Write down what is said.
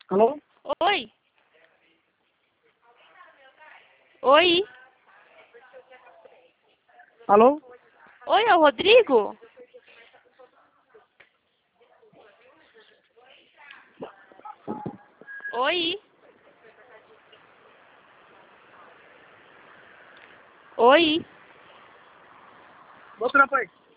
Alô? Oi. Oi. Alô? Oi, é o Rodrigo? Oi. Oi. Vou trampo aí.